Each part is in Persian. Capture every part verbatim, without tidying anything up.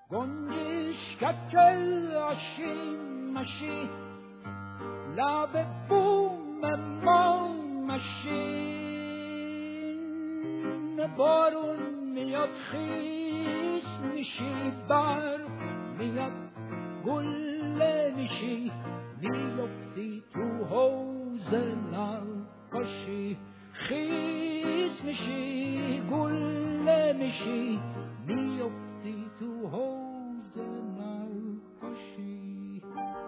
گنجش کچل آشی مشی لب بوم ما مشین بارون میاد خیس میشی بر میاد گل میشی میفتی تو حوض نقاشی خیس میشی گل میشی میفتی تو حوض نقاشی.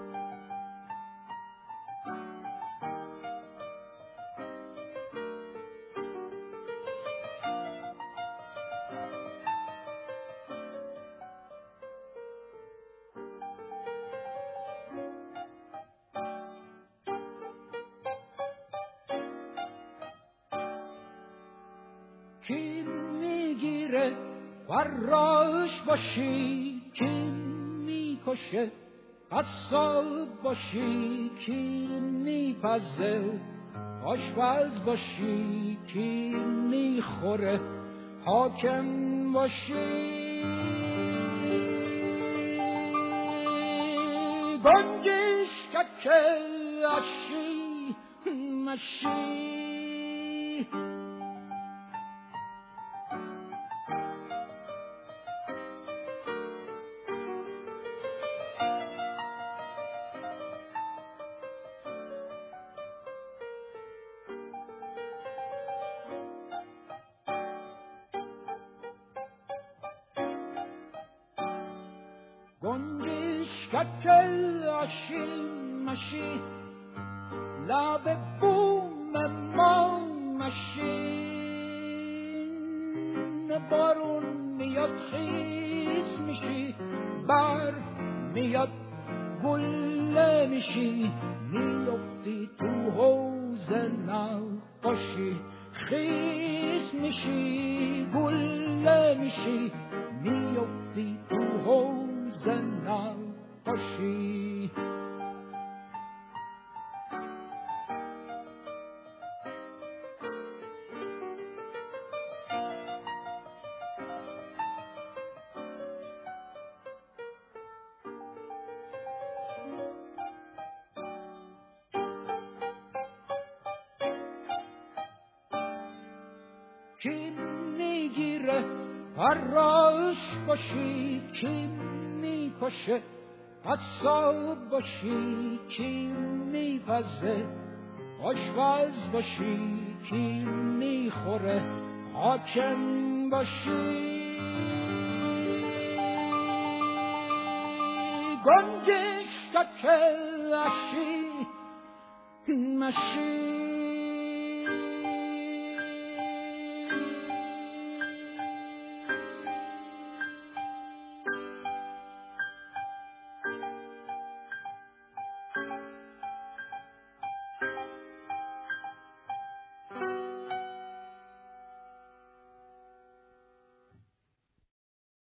کی میگیره فراش باشی کی میکشه قصاب باشی کی میپزه آشپز باشی کی میخوره حاکم باشی. گنجش کچل آشی مشی گنجش کچل آشی مشی لب بوم ما مشین بارون میاد خیس میشی بر میاد گل میشی میفتی تو حوض نقاشی خیس میشی گل میشی میفتی تو حوض نقاشی. کی میگیره فراش باشی کی میکشه قصاب باشی کی میپزه آشپز باشی کی میخوره حاکم باشی. گنجش کچل آشی مشی